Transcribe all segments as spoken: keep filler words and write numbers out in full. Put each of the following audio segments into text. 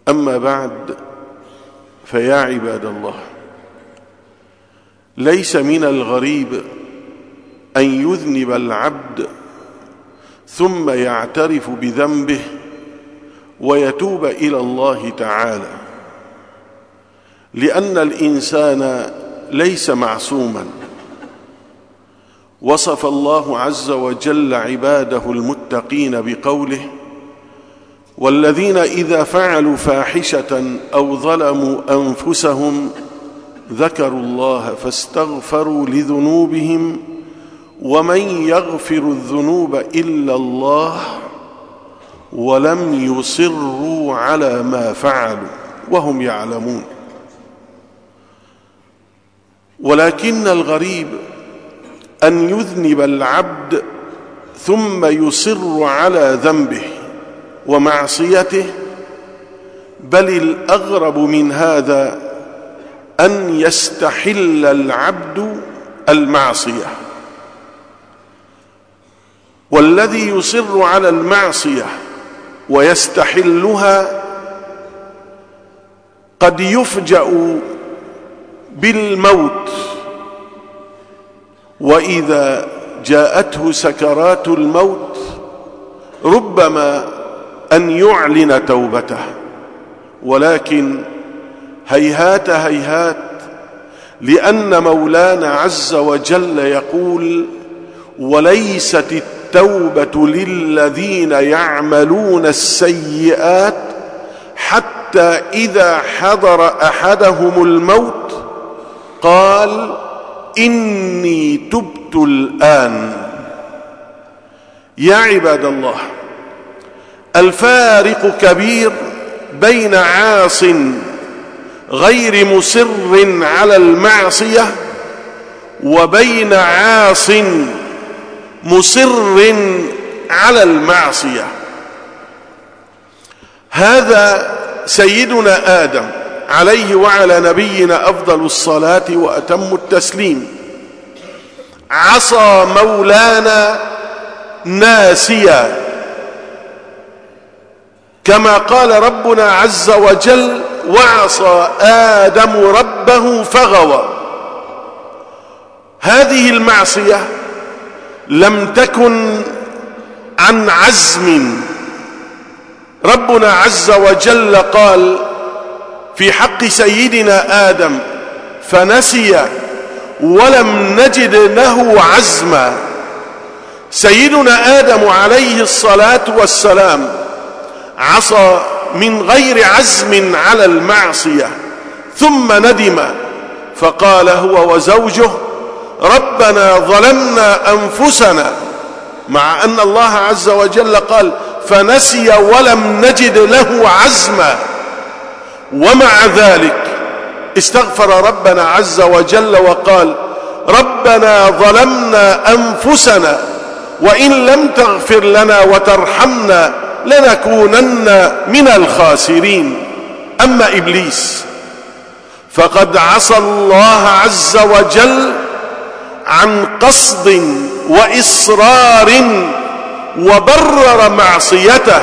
أما بعد، فيا عباد الله، ليس من الغريب أن يذنب العبد ثم يعترف بذنبه ويتوب إلى الله تعالى، لأن الإنسان ليس معصوما. وصف الله عز وجل عباده المتقين بقوله: والذين إذا فعلوا فاحشة أو ظلموا أنفسهم ذكروا الله فاستغفروا لذنوبهم ومن يغفر الذنوب إلا الله ولم يصروا على ما فعلوا وهم يعلمون. ولكن الغريب أن يذنب العبد ثم يصر على ذنبه ومعصيته، بل الأغرب من هذا أن يستحل العبد المعصية. والذي يصر على المعصية ويستحلها قد يفجأ بالموت، وإذا جاءته سكرات الموت ربما أن يعلن توبته، ولكن هيهات هيهات، لأن مولانا عز وجل يقول: وليست التوبة للذين يعملون السيئات حتى إذا حضر أحدهم الموت قال إني تبت الآن. يا عباد الله، الفارق كبير بين عاص غير مصر على المعصية وبين عاص مصر على المعصية. هذا سيدنا آدم عليه وعلى نبينا أفضل الصلاة وأتم التسليم عصى مولانا ناسيا، كما قال ربنا عز وجل: وعصى آدم ربه فغوى. هذه المعصية لم تكن عن عزم. ربنا عز وجل قال في حق سيدنا آدم: فنسي ولم نجد له عزما. سيدنا آدم عليه الصلاة والسلام عصى من غير عزم على المعصية، ثم ندم فقال هو وزوجه: ربنا ظلمنا أنفسنا، مع أن الله عز وجل قال فنسي ولم نجد له عزما، ومع ذلك استغفر ربنا عز وجل وقال: ربنا ظلمنا أنفسنا وإن لم تغفر لنا وترحمنا لنكونن من الخاسرين. أما إبليس فقد عصى الله عز وجل عن قصد وإصرار وبرر معصيته.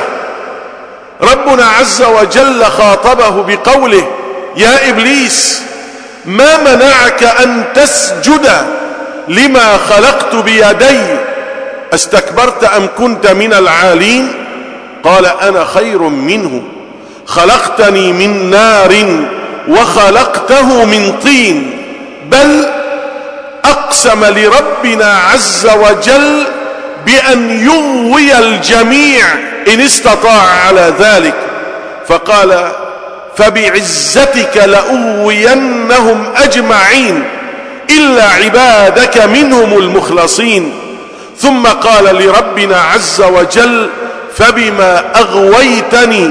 ربنا عز وجل خاطبه بقوله: يا إبليس ما منعك أن تسجد لما خلقت بيدي، استكبرت أم كنت من العالين؟ قال أنا خير منه، خلقتني من نار وخلقته من طين. بل أقسم لربنا عز وجل بأن يغوي الجميع إن استطاع على ذلك، فقال: فبعزتك لأغوينهم أجمعين إلا عبادك منهم المخلصين. ثم قال لربنا عز وجل: فبما أغويتني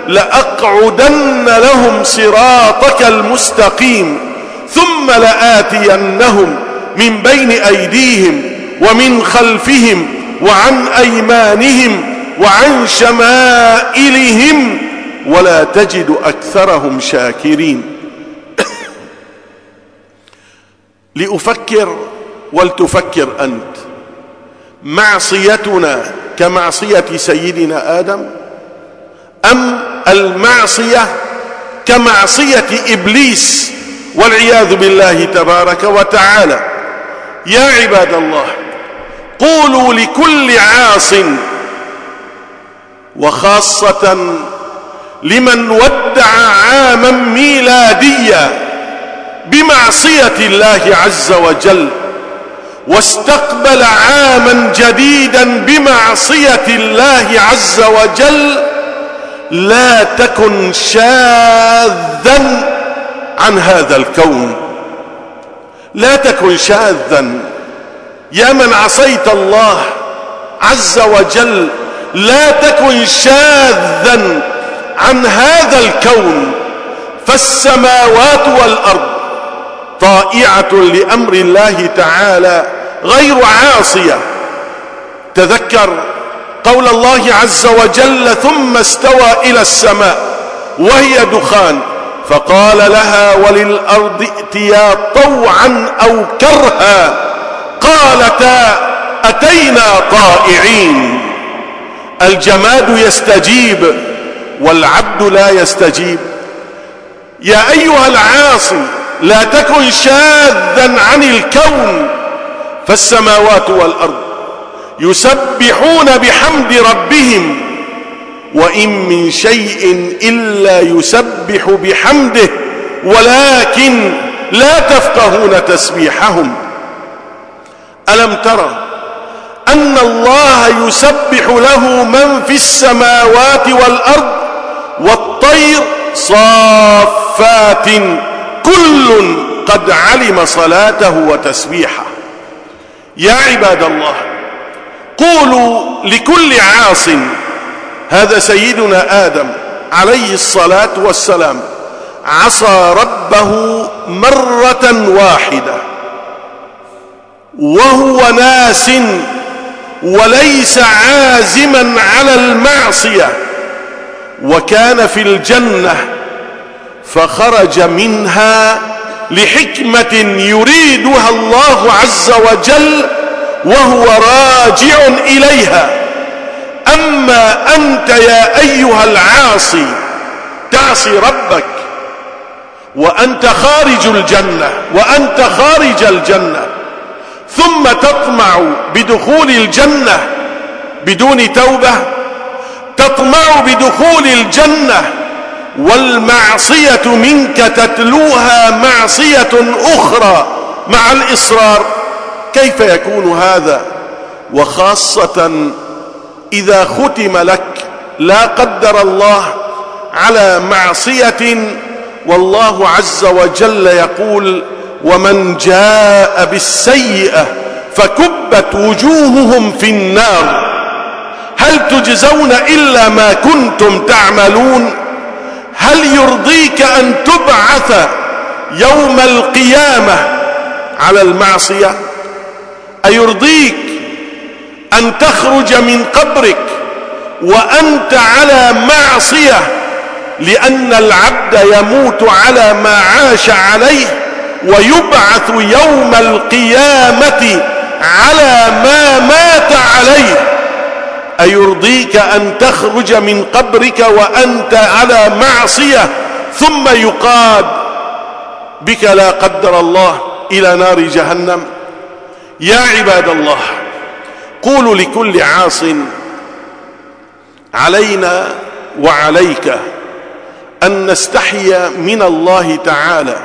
لأقعدن لهم صراطك المستقيم ثم لآتينهم من بين أيديهم ومن خلفهم وعن أيمانهم وعن شمائلهم ولا تجد أكثرهم شاكرين. لأفكر ولتفكر أنت، معصيتنا كمعصية سيدنا آدم أم المعصية كمعصية إبليس والعياذ بالله تبارك وتعالى. يا عباد الله، قولوا لكل عاص، وخاصة لمن ودع عاما ميلاديا بمعصية الله عز وجل واستقبل عاما جديدا بمعصية الله عز وجل، لا تكن شاذا عن هذا الكون، لا تكن شاذا. يا من عصيت الله عز وجل، لا تكن شاذا عن هذا الكون، فالسماوات والأرض طائعة لأمر الله تعالى غير عاصية. تذكر قول الله عز وجل: ثم استوى إلى السماء وهي دخان فقال لها وللأرض ائتيا طوعا أو كرها قالتا أتينا طائعين. الجماد يستجيب والعبد لا يستجيب. يا أيها العاصي، لا تكن شاذا عن الكون، فالسماوات والأرض يسبحون بحمد ربهم وإن من شيء إلا يسبح بحمده ولكن لا تفقهون تسبيحهم. ألم ترى أن الله يسبح له من في السماوات والأرض والطير صافات كل قد علم صلاته وتسبيحه. يا عباد الله، قولوا لكل عاص. هذا سيدنا آدم عليه الصلاة والسلام عصى ربه مرة واحدة وهو ناس وليس عازما على المعصية، وكان في الجنة فخرج منها لحكمة يريدها الله عز وجل وهو راجع إليها. أما أنت يا أيها العاصي تعصي ربك وأنت خارج الجنة وأنت خارج الجنة، ثم تطمع بدخول الجنة بدون توبة، تطمع بدخول الجنة والمعصية منك تتلوها معصية أخرى مع الإصرار. كيف يكون هذا؟ وخاصة إذا ختم لك لا قدر الله على معصية، والله عز وجل يقول: ومن جاء بالسيئة فكبت وجوههم في النار هل تجزون إلا ما كنتم تعملون. هل يرضيك أن تبعث يوم القيامة على المعصية؟ أيرضيك أن تخرج من قبرك وأنت على معصية؟ لأن العبد يموت على ما عاش عليه ويبعث يوم القيامة على ما مات عليه. أيرضيك أن تخرج من قبرك وأنت على معصية ثم يقاد بك لا قدر الله إلى نار جهنم؟ يا عباد الله، قولوا لكل عاص: علينا وعليك أن نستحي من الله تعالى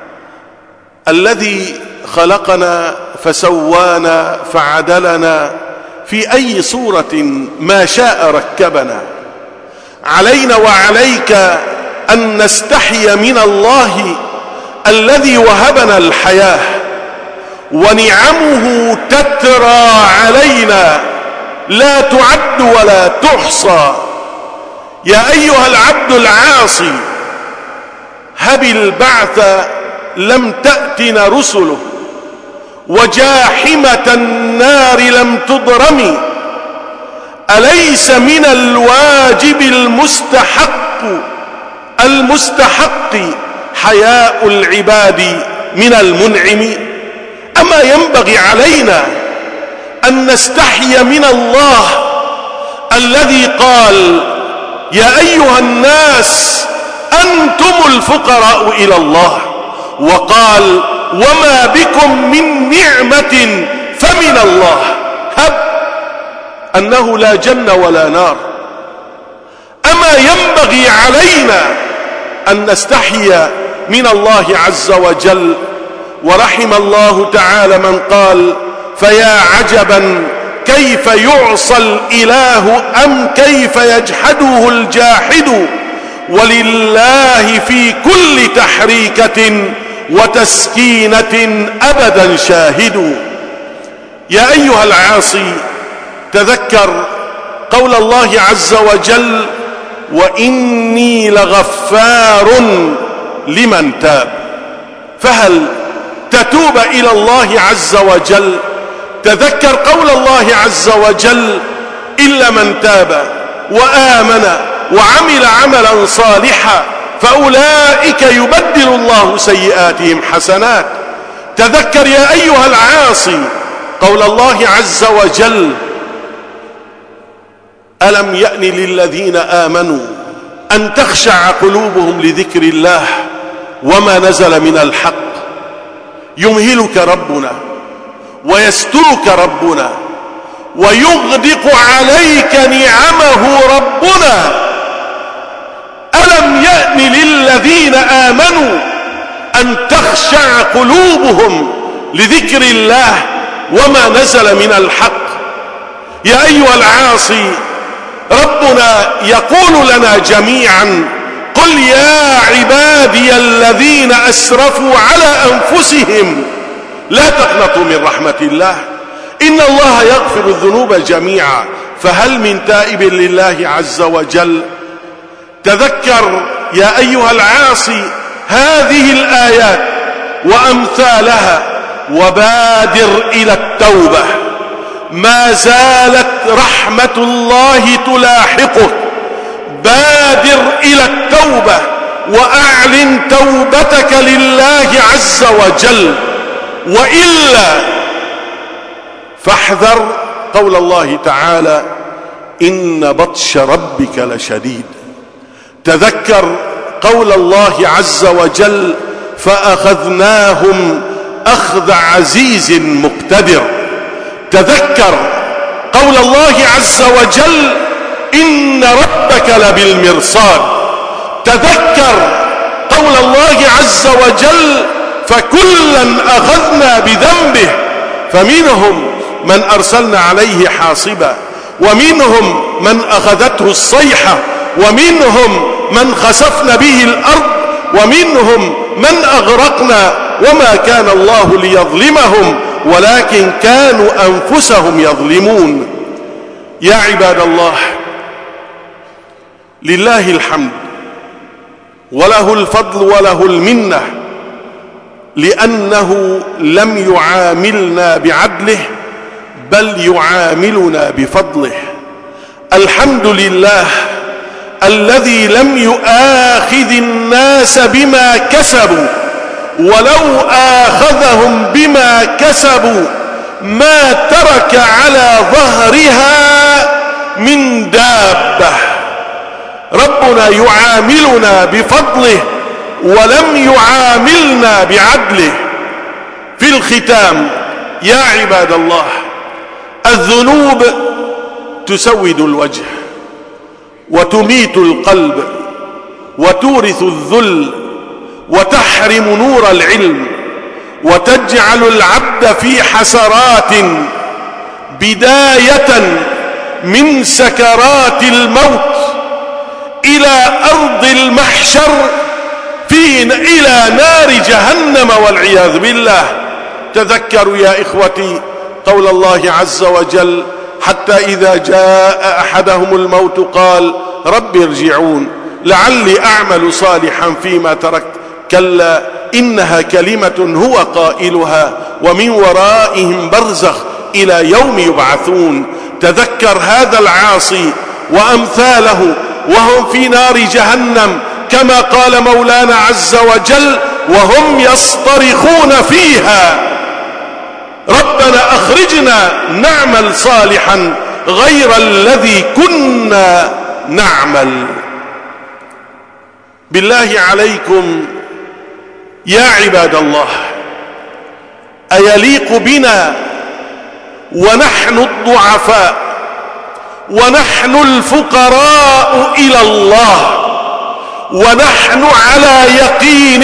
الذي خلقنا فسوانا فعدلنا في أي صورة ما شاء ركبنا. علينا وعليك أن نستحي من الله الذي وهبنا الحياة ونعمه تترى علينا لا تعد ولا تحصى. يا أيها العبد العاصي، هب البعث لم تأتنا رسله وجاحمة النار لم تضرم. أليس من الواجب المستحق المستحق حياء العباد من المنعم؟ أما ينبغي علينا أن نستحي من الله الذي قال: يا أيها الناس أنتم الفقراء إلى الله. وقال وما بكم من نعمة فمن الله. هب أنه لا جنة ولا نار. أما ينبغي علينا أن نستحي من الله عز وجل. ورحم الله تعالى من قال فيا عجبا كيف يعصى الإله أم كيف يجحده الجاحد، ولله في كل تحريكة وتسكينة أبدا شاهد. يا أيها العاصي تذكر قول الله عز وجل وإني لغفار لمن تاب. فهل تتوب إلى الله عز وجل؟ تذكر قول الله عز وجل إلا من تاب وآمن وعمل عملا صالحا فأولئك يبدل الله سيئاتهم حسنات. تذكر يا أيها العاصي قول الله عز وجل ألم يأن للذين آمنوا أن تخشع قلوبهم لذكر الله وما نزل من الحق. يمهلك ربنا ويسترك ربنا ويغدق عليك نعمه ربنا. ألم يأن للذين آمنوا أن تخشع قلوبهم لذكر الله وما نزل من الحق. يا أيها العاصي ربنا يقول لنا جميعا قل يا عبادي الذين أسرفوا على أنفسهم لا تقنطوا من رحمة الله إن الله يغفر الذنوب جميعا. فهل من تائب لله عز وجل؟ تذكر يا أيها العاصي هذه الآيات وأمثالها وبادر إلى التوبة. ما زالت رحمة الله تلاحقه. بادر إلى التوبة وأعلن توبتك لله عز وجل، وإلا فاحذر قول الله تعالى إن بطش ربك لشديد. تذكر قول الله عز وجل فأخذناهم أخذ عزيز مقتدر. تذكر قول الله عز وجل إن ربك لبالمرصاد. تذكر قول الله عز وجل فكلا أخذنا بذنبه فمنهم من أرسلنا عليه حاصبا ومنهم من أخذته الصيحة ومنهم من خسفنا به الأرض ومنهم من أغرقنا وما كان الله ليظلمهم ولكن كانوا أنفسهم يظلمون. يا عباد الله لله الحمد وله الفضل وله المنة لأنه لم يعاملنا بعدله بل يعاملنا بفضله. الحمد لله الذي لم يؤاخذ الناس بما كسبوا ولو آخذهم بما كسبوا ما ترك على ظهرها من دابة. ربنا يعاملنا بفضله ولم يعاملنا بعدله. في الختام يا عباد الله الذنوب تسود الوجه وتميت القلب وتورث الذل وتحرم نور العلم وتجعل العبد في حسرات بداية من سكرات الموت إلى أرض المحشر في إلى نار جهنم والعياذ بالله. تذكروا يا إخوتي قول الله عز وجل حتى إذا جاء أحدهم الموت قال رب ارجعون لعلي أعمل صالحا فيما تركت كلا إنها كلمة هو قائلها ومن ورائهم برزخ إلى يوم يبعثون. تذكر هذا العاصي وأمثاله وهم في نار جهنم كما قال مولانا عز وجل وهم يصطرخون فيها ربنا أخرجنا نعمل صالحا غير الذي كنا نعمل. بالله عليكم يا عباد الله، أيليق بنا ونحن الضعفاء ونحن الفقراء إلى الله ونحن على يقين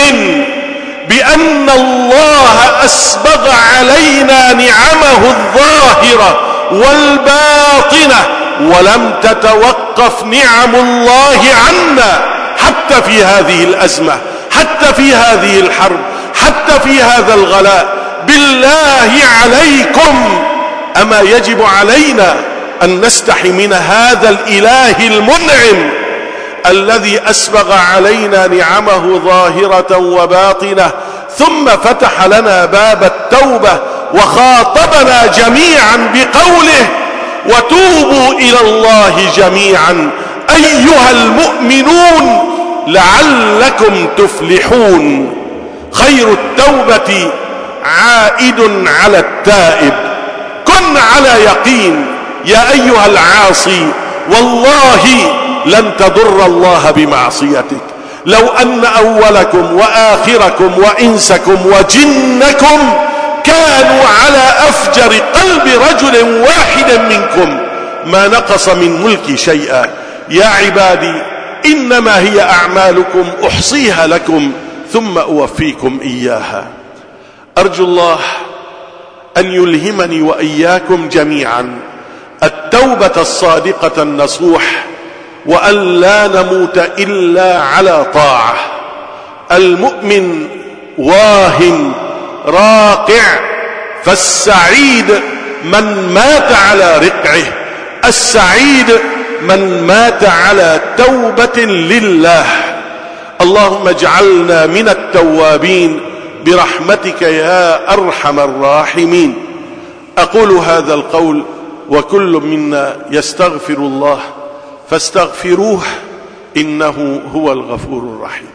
بأن الله أسبغ علينا نعمه الظاهرة والباطنة ولم تتوقف نعم الله عنا حتى في هذه الأزمة، حتى في هذه الحرب، حتى في هذا الغلاء. بالله عليكم أما يجب علينا أن نستحي من هذا الإله المنعم الذي أسبغ علينا نعمه ظاهرة وباطنة، ثم فتح لنا باب التوبة وخاطبنا جميعا بقوله: وتوبوا إلى الله جميعا أيها المؤمنون لعلكم تفلحون. خير التوبة عائد على التائب. كن على يقين يا أيها العاصي، والله لن تضر الله بمعصيتك. لو أن أولكم وآخركم وإنسكم وجنكم كانوا على أفجر قلب رجل واحد منكم ما نقص من ملكي شيئا. يا عبادي إنما هي أعمالكم أحصيها لكم ثم أوفيكم إياها. أرجو الله أن يلهمني وإياكم جميعا التوبة الصادقة النصوح، وأن لا نموت إلا على طاعة. المؤمن واهن راقع، فالسعيد من مات على رقعه، السعيد من مات على توبة لله. اللهم اجعلنا من التوابين برحمتك يا أرحم الراحمين. أقول هذا القول وكل منا يستغفر الله فاستغفروه إنه هو الغفور الرحيم.